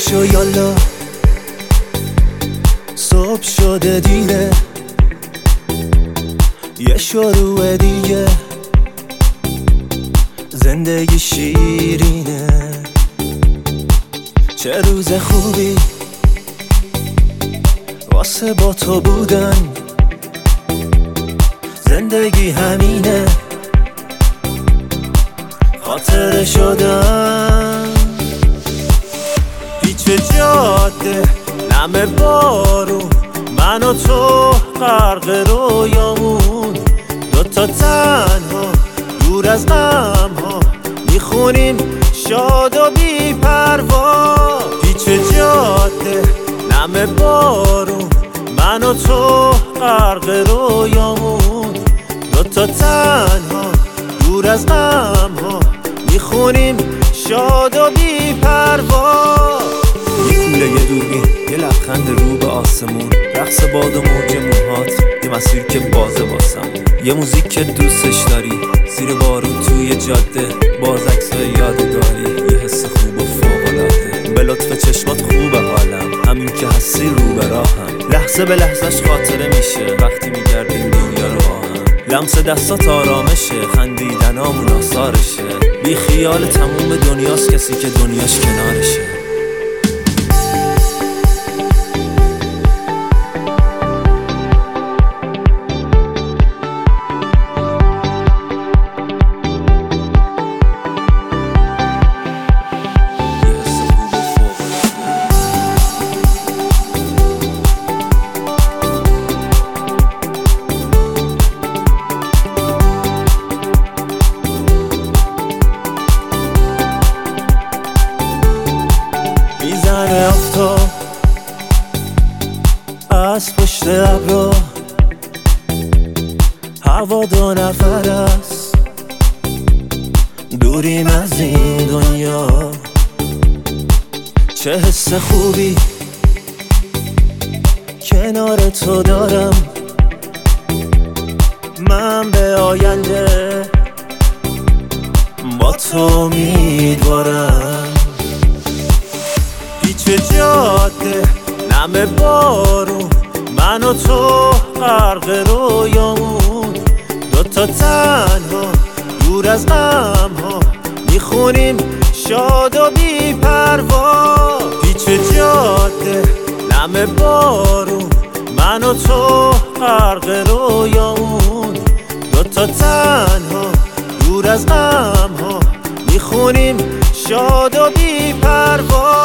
پاشو یالا صبح شده دیره، یه شروع دیگه، زندگی شیرینه. چه روز خوبی واسه با تو بودن، زندگی همینه، خاطره شدن. پیچ جاده نم بارون، من و تو غرق رویامون، دوتا تنها دور از غم ها، میخونیم شاد و بی پروا. پیچ جاده نم بارون، من و تو غرق رویامون، دوتا تنها دور از غم ها، میخونیم شاد و بی پروا. یه کوله، یه دوربین، یه لبخند رو به آسمون، رقص باد و موج موهات، یه مسیر که بازه واسمون، یه موزیک که دوستش داری، زیر بارون توی جاده، باز عکسای یادگاری، یه حس خوب و فوق‌العاده. به لطف چشمات خوبه حالم، همین که هستی رو به راهم، لحظه به لحظهش خاطره میشه وقتی میگردیم دنیا رو با هم. لمس دستات آرامشه، خندیدنامون آثارشه، بی خیال تموم دنیاست کسی که دنیاش کنارشه. میزنه آفتاب از پشت ابرا، هوا دو نفر است، دوریم از این دنیا. چه حس خوبی کنار تو دارم، من به آینده با تو امیدوارم. پیچ جاده نم بارون، من و تو غرق رویامون، دوتا تنها دور از غم ها، میخونیم شاد و بی پروا. پیچ جاده نم بارون، من و تو غرق رویامون، دوتا تنها دور از غم ها، میخونیم شاد و بی پروا.